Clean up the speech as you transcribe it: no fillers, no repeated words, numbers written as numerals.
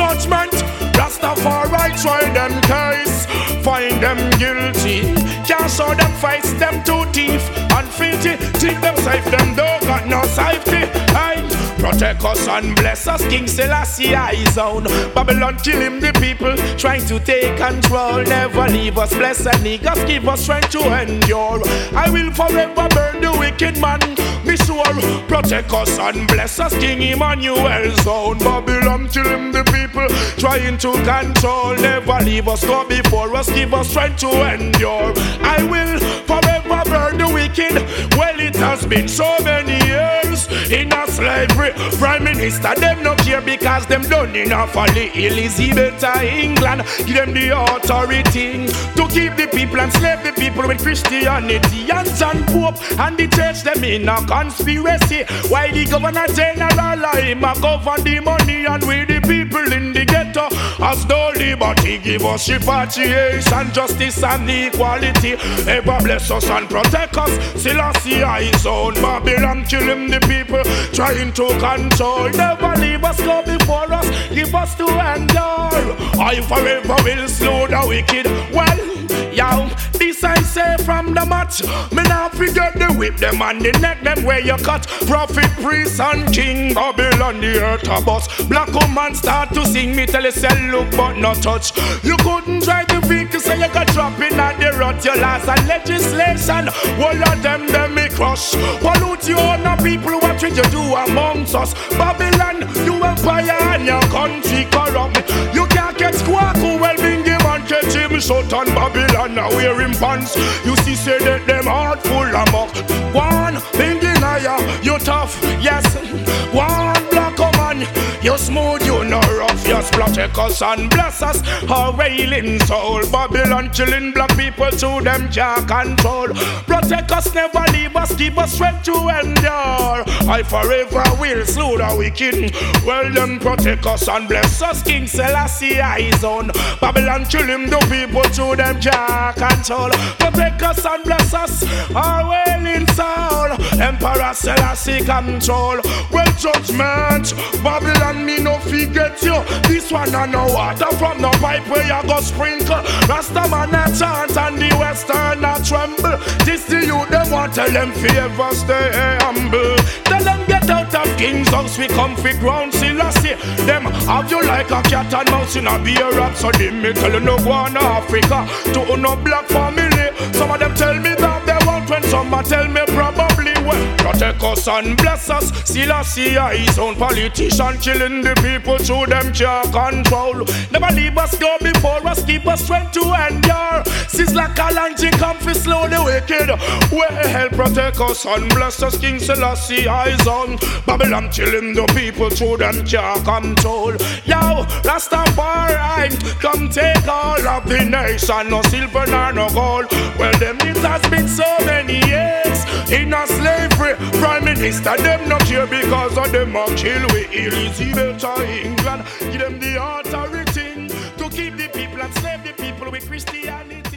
judgment. Rastafari try them case, find them guilty. Can't show them face, them too thief and filthy. Think them safe, them don't got no safety. Aye. Protect us and bless us, King Selassie eyes on. Babylon kill him, the people trying to take control. Never leave us, bless and niggas, give us strength to endure. I will forever burn the wicked man, be sure. Protect us and bless us, King Emmanuel's own. Babylon kill him, the people trying to control. Never leave us, go before us, give us strength to endure. I will forever burn the wicked. Well, it has been so many years in a slavery. Prime Minister, them no care because them done enough for the Elizabeth of England. Give them the authority to keep the people and slave the people with Christianity. And John Pope and the church them in a conspiracy. Why the Governor General him a govern the money and we the people in the ghetto. As though liberty give us repatriation, justice and equality. Ever bless us and protect us. Selassie eyes on. Babylon kill him, the people trying to control. Never leave us, go before us, give us to endure. I forever will slow the wicked. Well, yo, this I say from the match. Me now forget the whip them and the neck them where you cut. Prophet, priest and king, Babylon the earth a bus. Black woman start to sing, me tell you say look but not touch. You couldn't try to think to say you got drop in at the rot. Your laws and legislation, all of them me crush. Pollute you on the people, what will you do amongst us? Babylon, you empire and your country corrupt. You can't get squawk who well being given. Catch him shut on Babylon, now wearing pants. You see say that them heart full of muck. One thing in higher, you tough, yes. One black woman, you smooth, you no rough. Yes, protect us and bless us, our wailing soul. Babylon killing black people to them can't control. Protect us, never leave us, give us strength to endure. I forever will slew the wicked. Well then protect us and bless us, King Selassie eyes on. Babylon killing the people to them can't control. Protect us and bless us, our wailing soul. Emperor Selassie control. Well judgment, Babylon me no forget you. This one I no water from no pipe where you go sprinkle. Rasta man a chant and the western a tremble. This the youth them want tell them favor stay humble. Tell them get out of King's house we come fi ground Selassie. Them have you like a cat and mouse in a beer rap. So they me tell you no go on Africa to no black family. Some of them tell me that they want when some a tell me probably well. Protect us and bless us. Selassie his own politician killing the people to them can't control. Never leave us, go before us, keep us strength to endure. Sizzla Kalanji come fi slow the wicked. Well, protect us and bless us, King Selassie eyes on. Babylon killing the people to them can't control. Yo, Rastafari, come take all of the nation. No silver nor no gold. Well, them it has been so many years in a slavery. Prime Minister, them no care because of them a kill we Elizabeth of England. Give them the authority to keep the people and save the people with Christianity.